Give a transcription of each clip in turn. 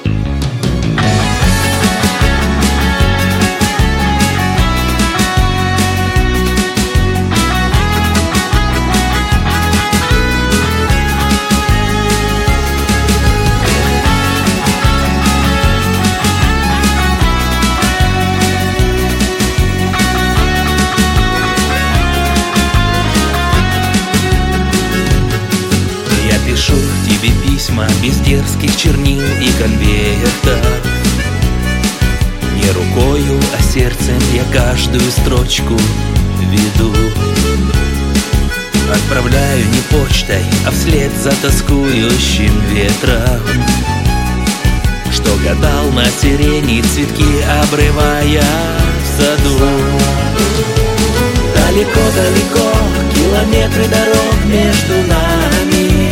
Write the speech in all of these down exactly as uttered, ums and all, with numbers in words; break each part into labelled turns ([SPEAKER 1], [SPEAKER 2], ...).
[SPEAKER 1] Пишу тебе письма без дерзких чернил и конверта. Не рукою, а сердцем я каждую строчку веду. Отправляю не почтой, а вслед за тоскующим ветром, что гадал на сирени, цветки обрывая в саду. Далеко-далеко километры дорог между нами,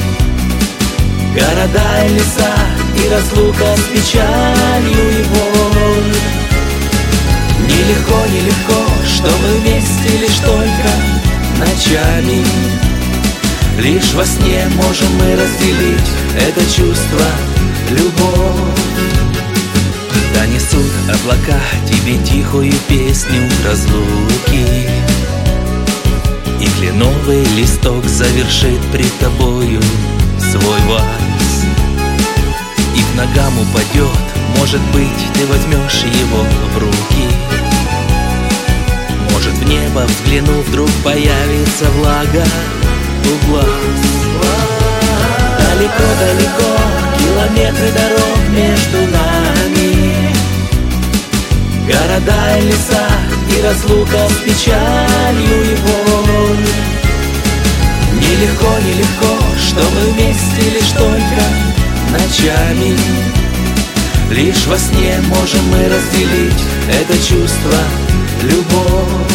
[SPEAKER 1] города и леса, и разлука с печалью и боль. Нелегко, нелегко, что мы вместе лишь только ночами. Лишь во сне можем мы разделить это чувство, любовь. Да несут облака тебе тихую песню разлуки, и кленовый листок завершит пред тобою свой вальс. И к ногам упадет, может быть, ты возьмешь его в руки. Может, в небо взглянув, вдруг появится влага у глаз. Далеко-далеко километры дорог между нами, города и леса, и разлука с печалью и боль. Нелегко, нелегко, что мы вместе лишь только ночами. Лишь во сне можем мы разделить это чувство, любовь.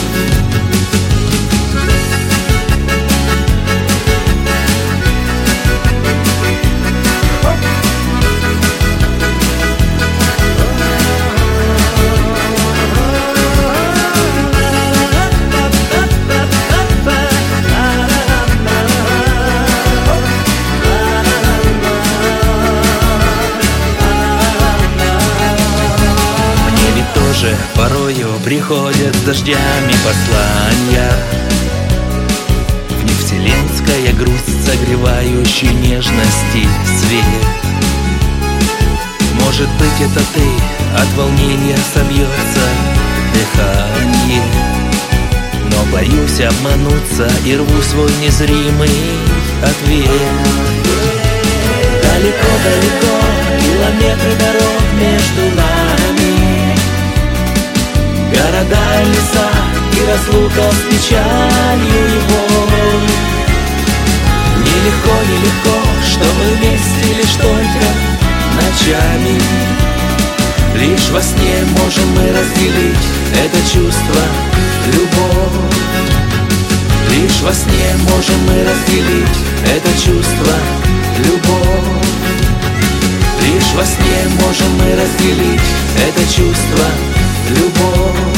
[SPEAKER 1] Порою приходят с дождями послания, в них вселенская грусть, согревающий нежности свет. Может быть, это ты, от волнения собьется дыхание, но боюсь обмануться и рву свой незримый ответ. Далеко-далеко километры дорог между нами, города и леса, и разлука с печалью и боль. Нелегко, нелегко, что мы вместе лишь только ночами. Лишь во сне можем мы разделить это чувство, любовь. Лишь во сне можем мы разделить это чувство, любовь. Лишь во сне можем мы разделить это чувство, любовь.